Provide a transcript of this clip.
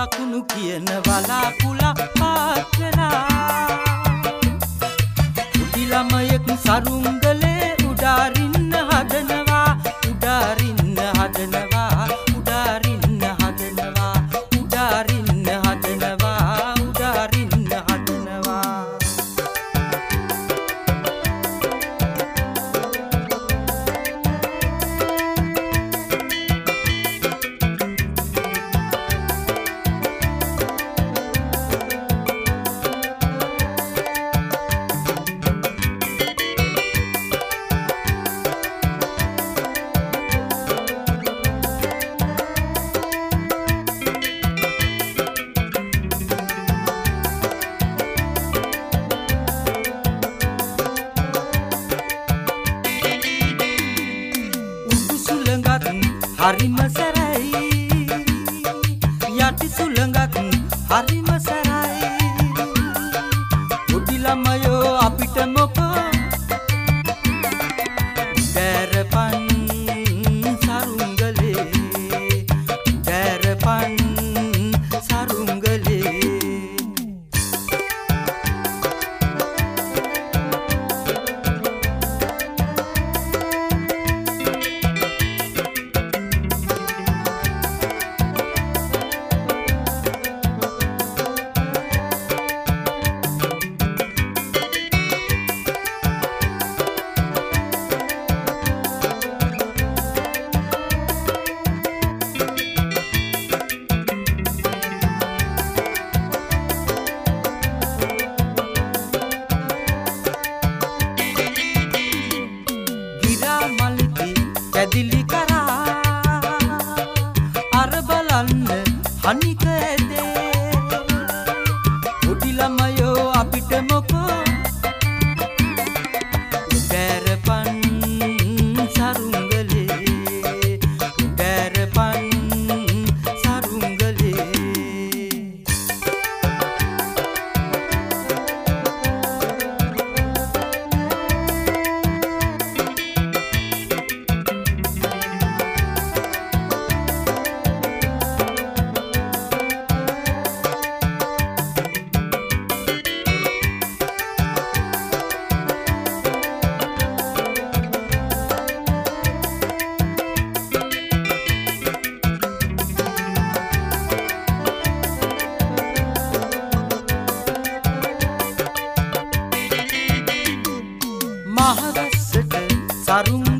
ලකුණු කියන වලාකුලා පාත් වෙලා උඩි ළමයෙක් සරුංගලේ උඩාරින්න හදනවා උඩාරින්න හදනවා උඩාරින්න හදනවා උඩාරින්න හදනවා උඩාරින්න හදනවා හරිම සරයි යටි සුළඟක් හරිම සරයි පොඩි ළමයෝ අපිට මොකෝ දරපන් සරුංගලේ දරපන් සරුංගලේ ඇදිලි කරා අර බලන්න හනික ඇදේ පොඩි ළමයෝ අපිට මොකෝ දරපන් සරුංගලේ දරපන් සරුංගලේ මහවැස්සට සරුංගලේ